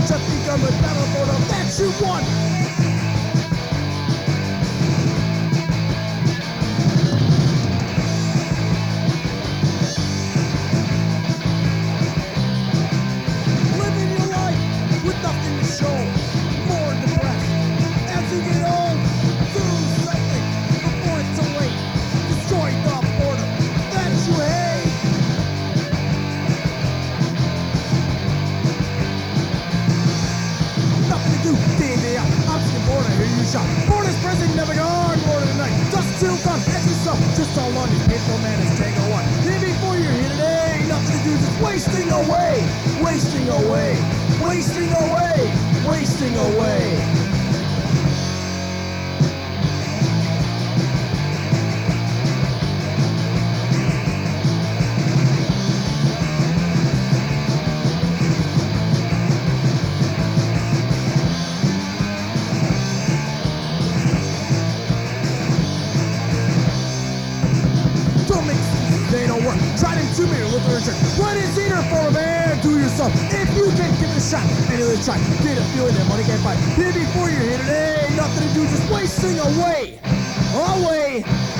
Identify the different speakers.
Speaker 1: just become a battle for the that you want. Living your life with nothing to show, more depressed as you get old. Do something before it's too late. Destroy the order that you hate. Nothing to do, day in, day out. I'm just bored, I hear you shout. Born is present, never gone. Born in the night, dust till gone. Ask yourself, just how long this painful man is take a one. Here before you're here today, nothing to do, just wasting away, wasting away, wasting away, wasting away. They don't work. Try them 2 minute literature. What is eater for a man? Do yourself. If you can give it a shot, any other try. Get a feeling that money can't buy. Here before you're here today, nothing to do, just wasting away. Away.